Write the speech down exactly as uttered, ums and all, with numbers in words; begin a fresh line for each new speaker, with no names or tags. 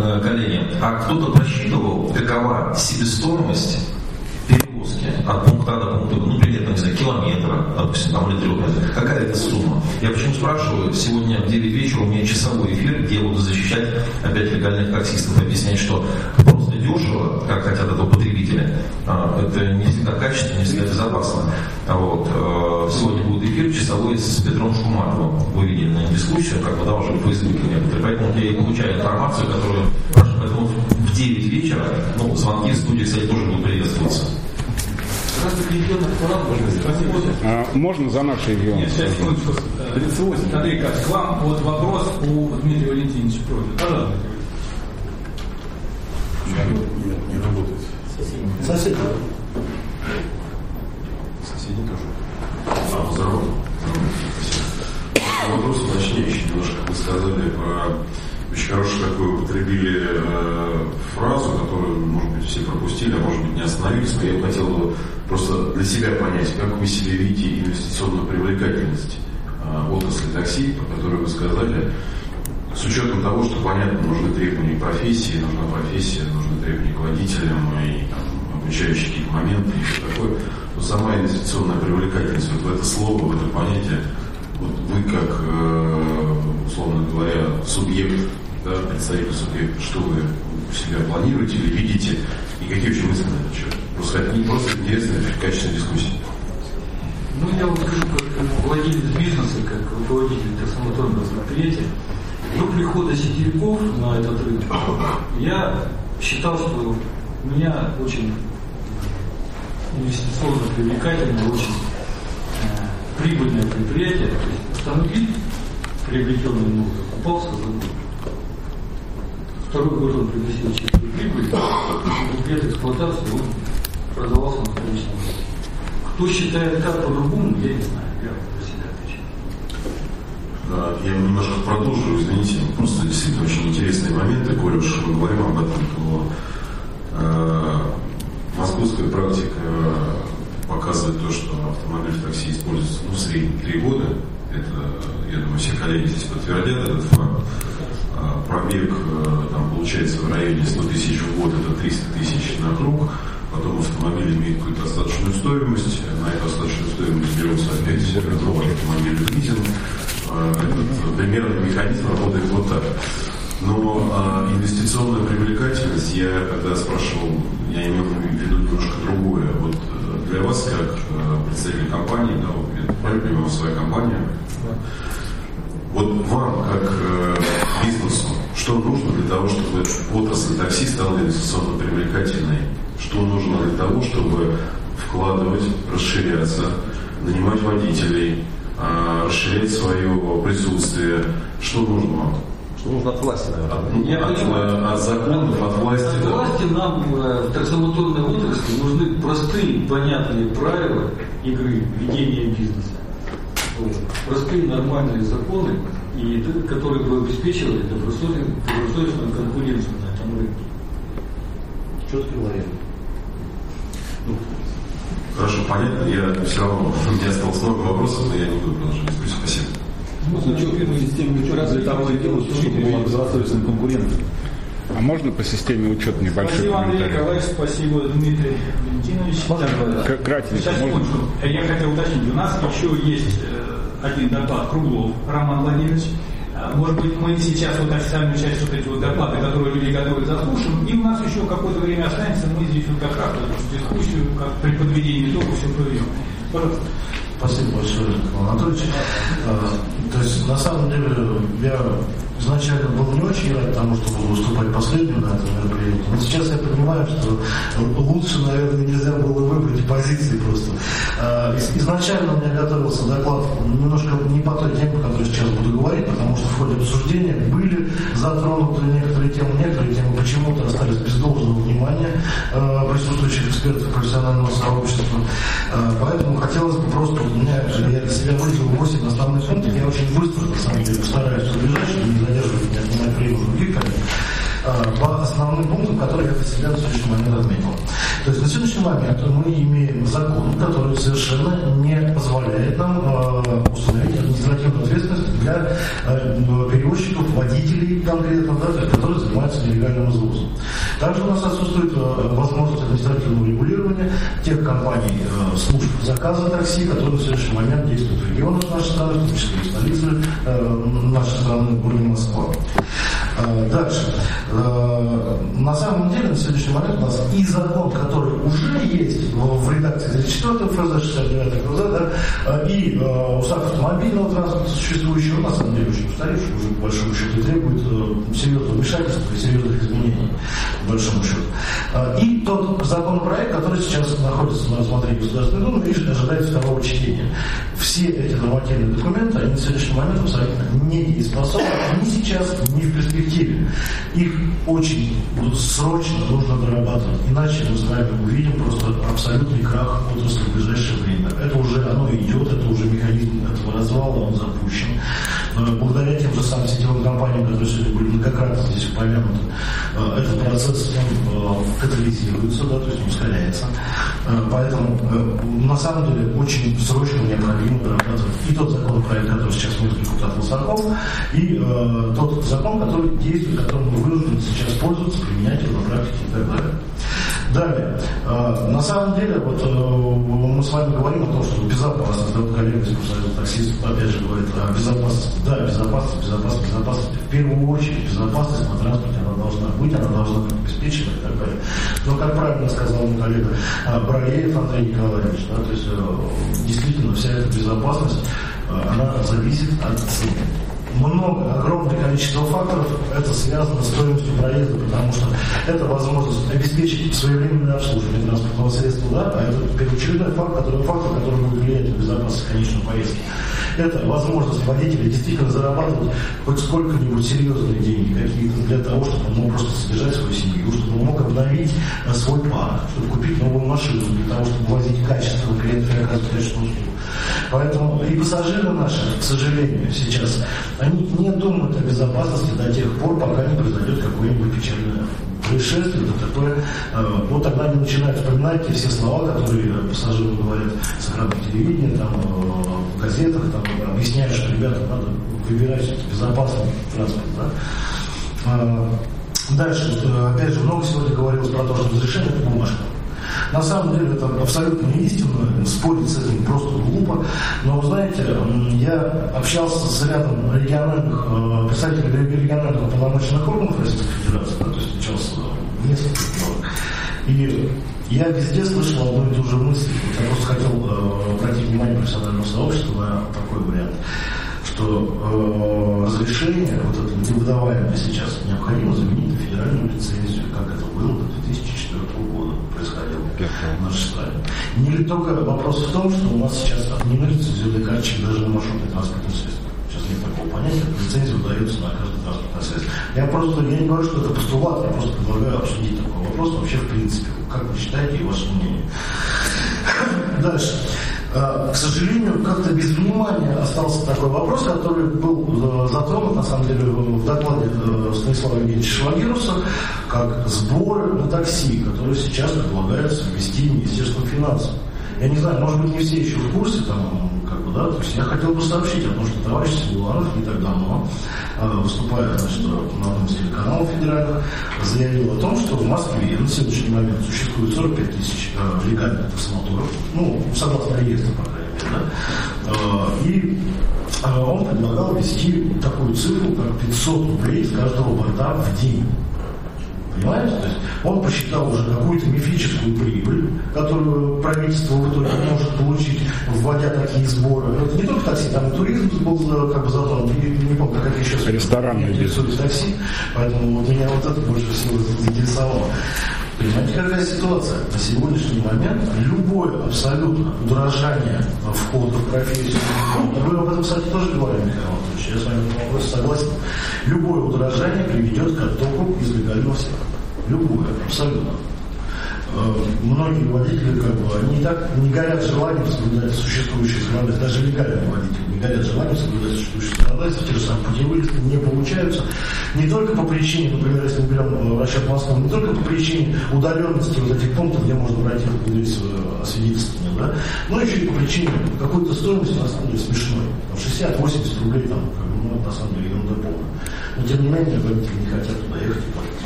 коллеги, а кто-то просчитывал, какова себестоимость перевозки от пункта А до пункта Б, ну, примерно, не знаю, километра, допустим, там, или трех метров. Какая это сумма? Я почему спрашиваю, сегодня в девять вечера у меня часовой эфир, где я буду защищать опять легальных таксистов, объяснять, что просто дешево, как хотят этого потребителя, это не всегда качественно, не всегда безопасно. Вот. Сегодня будет эфир часовой с Петром Шуматовым. Вы видели на дискуссию, как бы, да, уже в Фейсбуке некоторые. Поэтому я и получаю информацию, которую прошу. Поэтому в девять вечера, ну, звонки в студии, кстати, тоже будут приветствоваться.
А, можно за наши регионы?
Нет, сейчас, секундочку. тридцать восемь. Андрей Ильич, к вам вот вопрос у Дмитрия Валентиновича Просит. Пожалуйста.
Не, не работает.
Соседи.
Соседи тоже. А, здорово. Вопрос уточняющий немножко. Вы сказали про очень хорошую такую употребили э, фразу, которую, может быть, все пропустили, а может быть, не остановились, но я бы хотел бы просто для себя понять, как вы себе видите инвестиционную привлекательность э, отрасли такси, по которой вы сказали, с учетом того, что, понятно, нужны требования к профессии, нужна профессия, нужны требования к водителям и там, обучающие какие-то моменты и все такое, но сама инвестиционная привлекательность, вот в это слово, в это понятие, вот вы как, э, условно говоря, субъект, да, представитель субъекта, что вы себя планируете или видите, и какие вообще мысли на этот счет? Просто не просто интересная, качественная дискуссия.
Ну, я вот скажу, как владелец бизнеса, как руководитель трансформаторного предприятия, до прихода сетевиков на этот рынок, я считал, что у меня очень инвестиционно привлекательное, очень э, прибыльное предприятие. То есть автомобиль, приобретенный мной, покупался за год. Второй год он приносил чистую прибыль, и лет эксплуатации он продавался на вторичном рынке. Кто считает как по-другому, я не знаю, я про себя отвечаю.
Да, я немножко продолжу, извините, просто действительно очень интересные моменты, коль уж мы говорим об этом, то э, московская практика показывает то, что автомобиль в такси используется, ну, в среднем три года. Это, я думаю, все коллеги здесь подтвердят этот факт. Пробег там получается в районе сто тысяч в год, это триста тысяч на круг. Потом автомобиль имеет какую-то остаточную стоимость. На эту остаточную стоимость берется опять новый автомобиль в лизинг. Этот примерный механизм работает вот так. Но а, инвестиционная привлекательность, я когда спрашивал, я имел в виду немножко другое. Вот для вас, как а, представитель компании, да, вот, я правильно понимаю, своя компания, вот вам, как э, бизнесу, что нужно для того, чтобы отрасль такси стала инвестиционно привлекательной? Что нужно для того, чтобы вкладывать, расширяться, нанимать водителей, э, расширять свое присутствие? Что нужно вам?
Что нужно от власти, наверное?
От, Я от, от, от законов, от власти.
От
да.
власти нам в трансформаторной отрасли нужны простые, понятные правила игры, ведения бизнеса. Вот. Простые, нормальные законы, и, которые бы обеспечивали добросовестную конкуренцию на этом рынке.
Четкий вариант.
Хорошо, понятно. Я все равно, у меня осталось много вопросов, но я не буду продолжать дискуссию. Спасибо.
Ну, учетную систему учета для того и делают, чтобы была добросовестная конкуренция.
А можно по системе учета небольшой
Спасибо, Андрей
комментарий?
Николаевич, спасибо, Дмитрий Валентинович.
Кратенько,
Сейчас,
можно?
секундочку. Я хотел уточнить, у нас еще есть один доклад Круглов Роман Владимирович. Может быть, мы сейчас вот официальную часть вот эти вот доклады, которые люди готовят, заслушаем, и у нас еще какое-то время останется, мы здесь вот как раз эту дискуссию, как при подведении итога все проведем. Пожалуйста.
Спасибо большое, Николай Анатольевич. То есть, на самом деле, я изначально был не очень рад тому, что буду выступать последним на этом мероприятии. Но сейчас я понимаю, что лучше, наверное, нельзя было выбрать позиции просто. Изначально у меня готовился доклад немножко не по той теме, о которой сейчас буду говорить, потому что в ходе обсуждения были затронуты некоторые темы, некоторые темы почему-то остались без должного внимания присутствующих экспертов профессионального сообщества. Поэтому хотелось бы просто, у меня, я для себя выделил восемь основных пунктов, я очень быстро, на самом деле, постараюсь убежать, чтобы не задерживать, не отнимать время других коллег. По основным пунктам, которые я для себя на сегодняшний момент отметил. То есть на сегодняшний момент мы имеем закон, который совершенно не позволяет нам э, установить административную ответственность для э, перевозчиков, водителей конкретно, да, которые занимаются нелегальным извозом. Также у нас отсутствует э, возможность административного регулирования тех компаний, э, служб заказа такси, которые на сегодняшний момент действуют в регионах нашей страны, в том числе и в столице э, нашей страны, в городе Москва. Э, дальше. Э, на самом деле, на сегодняшний момент у нас и закон, который уже есть в, в редакции тридцать четвёртого эф зэ, шестьдесят девятого эф зэ, да, и э, устав автомобильного транспорта существующего, на самом деле очень устаревший, уже по большому счету требует э, серьезного вмешательства и серьезных изменений, по большому счету. Э, и тот законопроект, который сейчас находится на рассмотрении Государственной Думы и ожидает второго чтения. Все эти нормативные документы, они на сегодняшний момент абсолютно недееспособны ни сейчас, ни в перспективе. Их очень срочно нужно дорабатывать, иначе мы с вами увидим просто абсолютный крах отрасли в ближайшее время. Это уже оно идет, это уже механизм этого развала, он запущен. Благодаря тем же самым сетевым компаниям, которые сегодня были многократно здесь упомянуты, этот процесс он катализируется, да, то есть ускоряется. Поэтому на самом деле очень срочно необходимо дорабатывать и тот законопроект, который сейчас внес депутат Лысаков, и э, тот закон, который действует, которым мы вынуждены сейчас пользоваться, применять его на практике и так далее. Далее, э, на самом деле, вот э, мы с вами говорим о том, что безопасность, да, вот коллега из профсоюза таксистов опять же говорит о безопасности. Да, безопасность, безопасность, безопасность. В первую очередь, безопасность на транспорте она должна быть, она должна быть обеспечена и так далее. Но, как правильно сказал мой коллега Бралеев Андрей Николаевич, да, то есть э, действительно вся эта безопасность, э, она зависит от цены. Много, огромное количество факторов, это связано с стоимостью проезда, потому что это возможность обеспечить своевременное обслуживание транспортного средства, да, а это первоочередной фактор, который, фактор, который будет влиять на безопасность конечной поездки. Это возможность водителя действительно зарабатывать хоть сколько-нибудь серьезные деньги какие-то для того, чтобы он мог просто содержать свою семью, чтобы он мог обновить свой парк, чтобы купить новую машину, для того, чтобы возить качественных клиентов и оказывать качественную услугу. Поэтому и пассажиры наши, к сожалению, сейчас, они не думают о безопасности до тех пор, пока не произойдет какое-нибудь печальное происшествие, да, такое. Вот тогда они начинают вспоминать те все слова, которые пассажиры говорят с экранов телевидения, там, в газетах, там, объясняют, что, ребята, надо выбирать безопасный транспорт. Да? Дальше, опять же, много сегодня говорилось про то, что разрешение это бумажка. На самом деле это абсолютно не истинно, спорить с этим просто глупо. Но, вы знаете, я общался с рядом региональных, представителей региональных уполномоченных органов Российской Федерации, да, то есть встречался в нескольких регионах. И я везде слышал одну и ту же мысль. Я просто хотел э, обратить внимание профессионального сообщества на такой вариант, что э, разрешение, вот это невыдаваемое сейчас, необходимо заменить на федеральную лицензию, как это было до две тысячи четвёртого года происходило в нашей стране. Не только вопрос в том, что у нас сейчас отменены лицензионные карточки даже на маршрутные транспортные средства. Сейчас нет такого понятия, лицензия выдается на каждое транспортное средство. Я просто, я не говорю, что это постулат, я просто предлагаю обсудить такой вопрос вообще в принципе. Как вы считаете и ваше мнение? Дальше. К сожалению, как-то без внимания остался такой вопрос, который был затронут, на самом деле, в докладе Станислава Евгеньевича Швагируса, как сборы на такси, которые сейчас предлагается ввести Министерством финансов. Я не знаю, может быть, не все еще в курсе, там, как бы, да, то есть я хотел бы сообщить о том, что товарищ Силуанов не так давно, выступая, значит, на одном из телеканалов федеральных, заявил о том, что в Москве на сегодняшний момент существует сорок пять тысяч легальных таксомоторов, ну, согласно реестру, по крайней мере, да, и он предлагал ввести такую цифру, как пятьсот рублей с каждого борта в день. Понимаете? То есть он посчитал уже какую-то мифическую прибыль, которую правительство в итоге может получить, вводя такие сборы. Это не только такси, там и туризм был как бы затронут, не, не помню, как еще
ресторанные
интересует такси, поэтому вот меня вот это больше всего заинтересовало. Понимаете, какая ситуация? На сегодняшний момент любое абсолютно удорожание входа в профессию, вы об этом, кстати, тоже говорили, Михаил Анатольевич, я с вами в этом вопросе согласен, любое удорожание приведет к оттоку из легального сектора. Любое, абсолютно. многие водители, как бы, они и так не горят желанием соблюдать существующие законодательства, даже легальные водители не горят желанием соблюдать существующие законодательства, те же самые путевые листы не получаются. Не только по причине, например, если мы берем расчет Москвы, не только по причине удаленности вот этих пунктов, где можно пройти освидетельствование, да, но еще и по причине какой-то стоимости, на самом деле, смешной. шестьдесят-восемьдесят рублей, там, как бы, ну, на самом деле, ерунда полная. Но, тем не менее, водители не хотят туда ехать и платить.